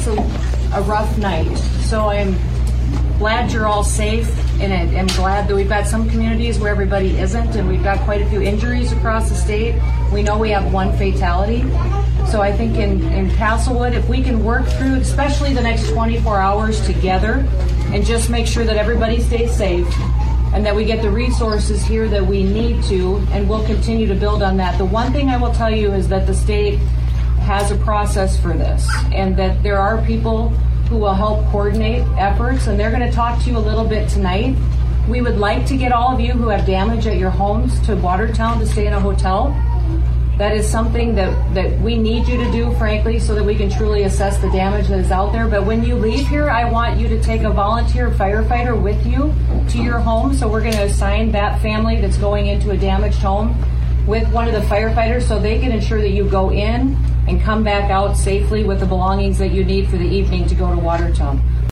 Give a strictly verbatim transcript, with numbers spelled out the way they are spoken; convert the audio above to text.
tonight's a, a rough night, so I'm glad you're all safe, and I, I'm glad that we've got some communities where everybody isn't, and we've got quite a few injuries across the state. We know we have one fatality. So I think in, in Castlewood, if we can work through, especially the next twenty-four hours together, and just make sure that everybody stays safe, and that we get the resources here that we need to, and we'll continue to build on that. The one thing I will tell you is that the state has a process for this, and that there are people who will help coordinate efforts, and they're going to talk to you a little bit tonight. We would like to get all of you who have damage at your homes to Watertown to stay in a hotel. That is something that, that we need you to do, frankly, so that we can truly assess the damage that is out there. But when you leave here, I want you to take a volunteer firefighter with you to your home. So we're going to assign that family that's going into a damaged home with one of the firefighters, so they can ensure that you go in and come back out safely with the belongings that you need for the evening to go to Watertown.